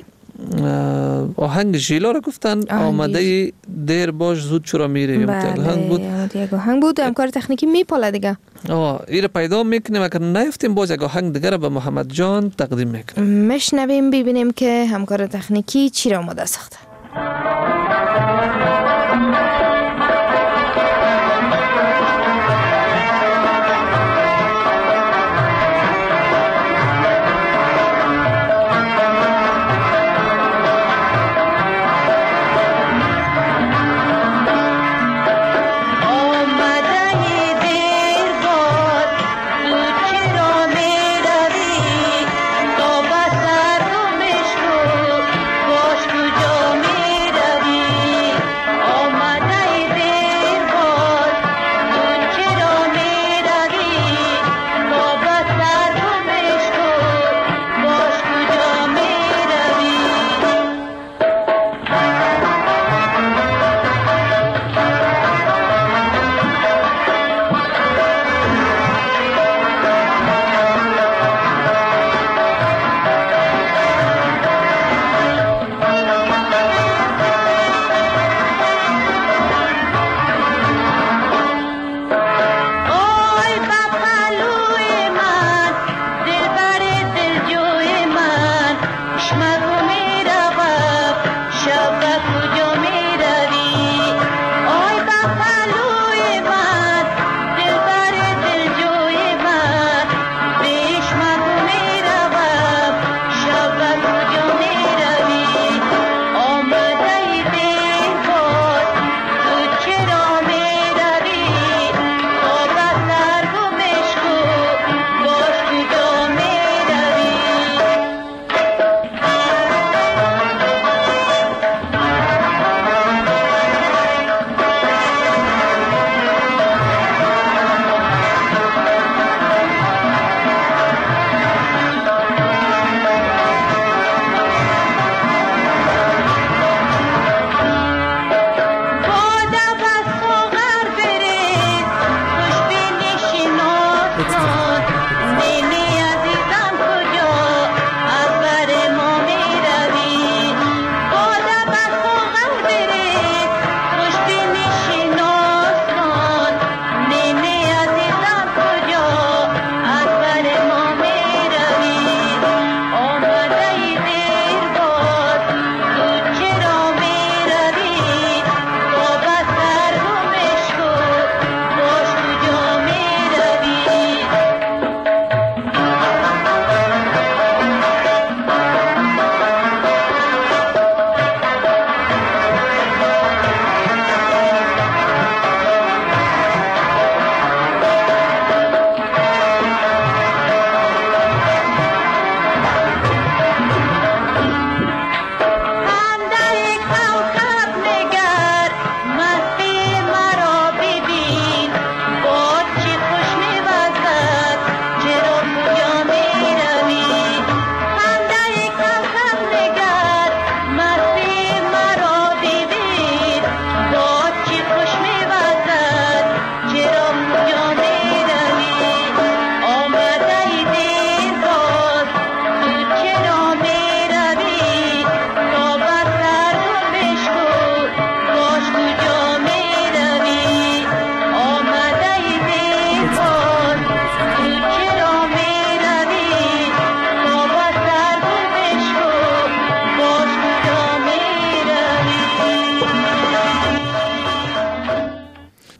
آهنگ ژیلا را گفتن آماده دیر باش زود چرا میره. یک آهنگ بود همکار تکنیکی میپاله دیگه. این پیدا میکنیم. اگر نیفتیم باز یک آهنگ دیگر را به محمد جان تقدیم میکنیم. مشنویم ببینیم که همکار تکنیکی چی را آماده ساخته.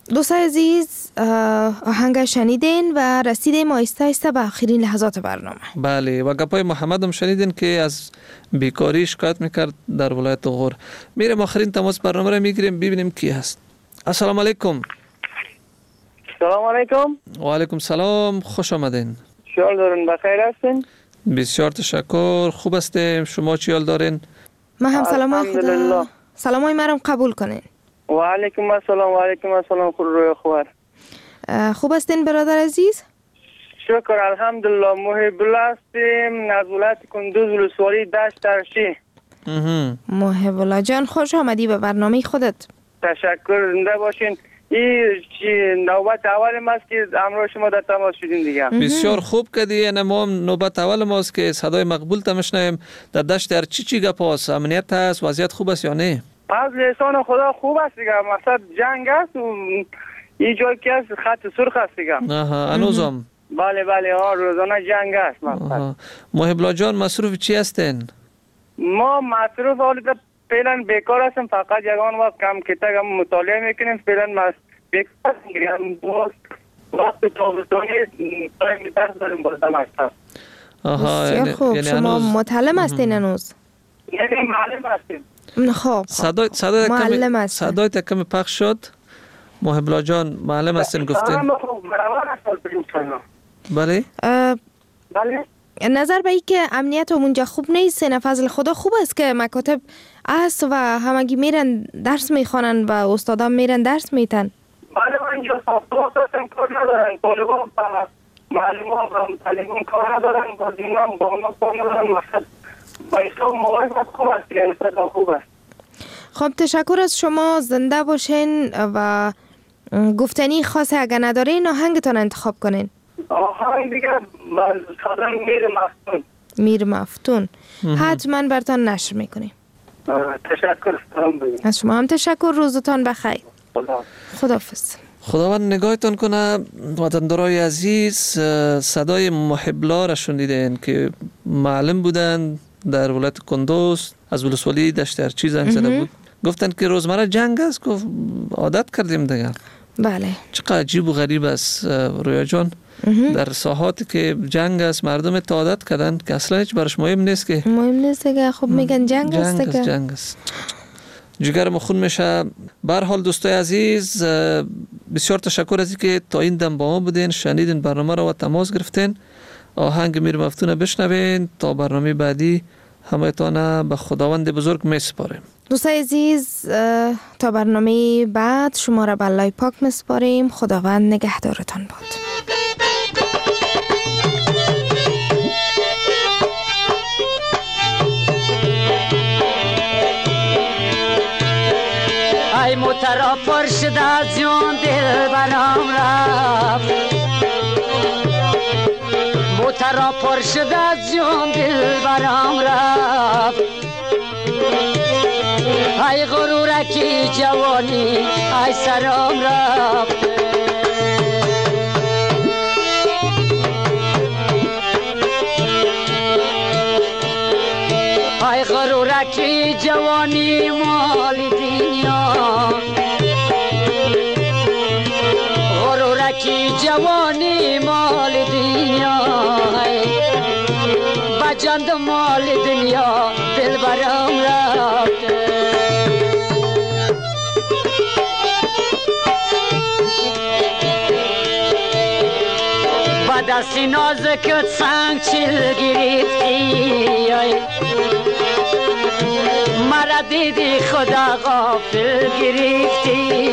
دوستان عزیز، آهنگ شنیدین و رسیدیم آهسته آهسته به آخرین لحظات برنامه. بله، و گپای محمد هم شنیدین که از بیکاری شکایت میکرد در ولایت غور. میریم آخرین تماس برنامه رو میگیریم ببینیم کی هست. السلام علیکم. سلام علیکم. و علیکم سلام، خوش آمدین. چی حال دارین؟ بخیر هستین؟ بسیار تشکر، خوب هستیم. شما چی حال دارین؟ ما هم سلامای خدا. سلامای مرم قبول کنین. و علیکم السلام. و علیکم السلام. روی خوار. خوب هستین برادر عزیز؟ شکر الحمدلله. محب الله هستیم از ولایت کندوز ولسوالی دشت ارشی. محب الله جان، خوش آمدی به برنامه خودت. تشکر، زنده باشین. این نوبت اول ماست که امروز شما در تماس شدین دیگه. بسیار خوب کردی. یعنی ما نوبت اول ماست که صدای مقبول تمشنیم. در دشت ارچی چی گپ است؟ امنیت هست؟ وضعیت خوب است یا نه؟ از لسان خدا خوب است دیگه. مقصد جنگ است و این جایی که است خط سرخ است دیگه. آها، هنوزم. بله روزانه جنگ است. محب الله جان، مصروف چی هستین؟ ما مصروف حالی فعلا بیکار هستم. فقط یگان وقت کم کتاب مطالعه میکنیم. فعلا بیکار هستیم. وقت تابستانی تایم درس داریم بازم هستم. بسیار خوب. شما متعلم هستین هنوز؟ یعنی معلم هستیم. خب صدای کمی پخش شد. محب الله جان، معلم هستین گفتین؟ بله؟ بله؟ نظر به ای که امنیت اونجا خوب نیست، فضل خدا خوب است که مکاتب است و همگی میرن درس میخوانن و استادان میرن درس میتن. بله، من اینجا ساختمان هستم، کار ندارن. طالبان و معلمان و متعلمان کار ندارن. با دینام با اونا کار ندارن. مقصد با ایسا مواقعات خوب است. یعنی صدا خوب است. خب تشکر از شما. زنده باشین و گفتنی خاص اگر ندارین آهنگتان انتخاب کنین. آهنگ دیگه من سادن میر مفتون حتما برتان نشر میکنیم. تشکر. از شما هم تشکر. روزتان بخیر. خداحافظ. خداوند نگاهتان کنه. وطندارای عزیز، صدای محب الله را شنیدین که معلم بودن در ولایت کندوز. از ولسوالی دشت ارچی زنگ زده بود. گفتن که روزمره جنگ است. گفت عادت کردیم دیگه. بله. چقدر عجیب و غریب است رویا جان. در ساحاتی که جنگ است مردم عادت کردن که اصلا هیچ برش مهم نیست که دیگه. خب میگن جنگ است دیگه. جنگ است. جگرم خون میشه. به هر حال دوستای عزیز، بسیار تشکر از اینکه تا این دم با ما بودین، شنیدین برنامه رو و تماس گرفتین. آهنگ میر مفتون بشنوین. تا برنامه بعدی همه‌تان به خداوند بزرگ میسپاریم. دوستای عزیز، تا برنامه بعد شما را به الله پاک میسپاریم. خداوند نگهدارتان باد. ای مترا پر شد از جون دل برام رفت. مترا پر شد از جون دل برام رفت. ای غرورکی جوانی ای سرام رفت. ای غرورکی جوانی مال دنیا. غرورکی جوانی مال دنیا. بجند مال دنیا دل برام رفت. دستی نازکت سنگ چیل گرفتی. مرا دیدی خدا غافل گرفتی.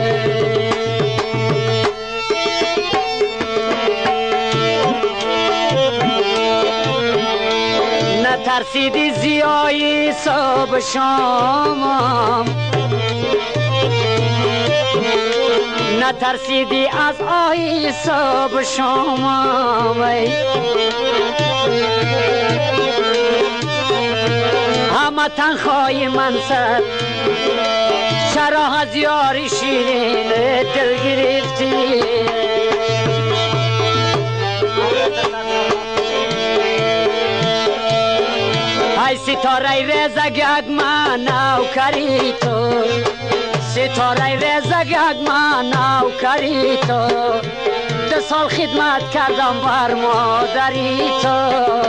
نترسیدی زیایی صبح شامم. نترسیدی از آی صبح شامم. همه تنخوای من سر چرا از یاری شیرین دل گرفتی. ای ستاره رزگگ من نوکری تو. ستاره رزگک من نوکری تو 2 سال خدمت کردم بر مادری تو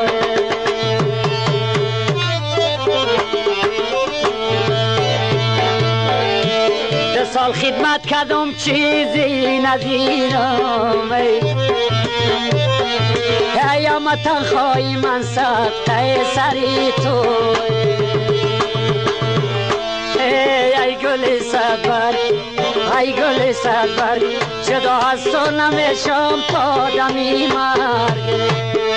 2 سال خدمت کردم چیزی ندیدم قیامت خواهی من صدقه سری تو ای گل صدبر ای گل صدبر جدا از تو نمیشم تا دمی مرگ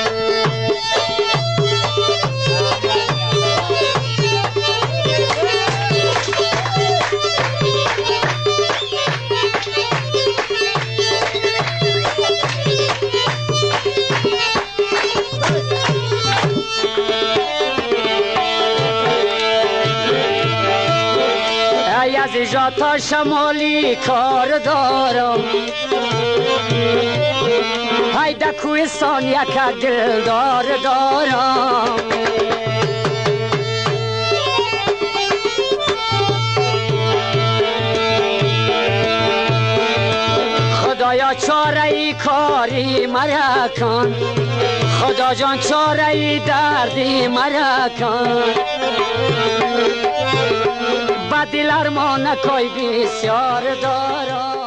از اینجا تا شمالی کار دارم های در کوهستان یک دلدار دارم خدایا چاره ای کاری مرا کن خدا جان چاره ای دردی مرا کن با دل ارمان کوی بسیار دارم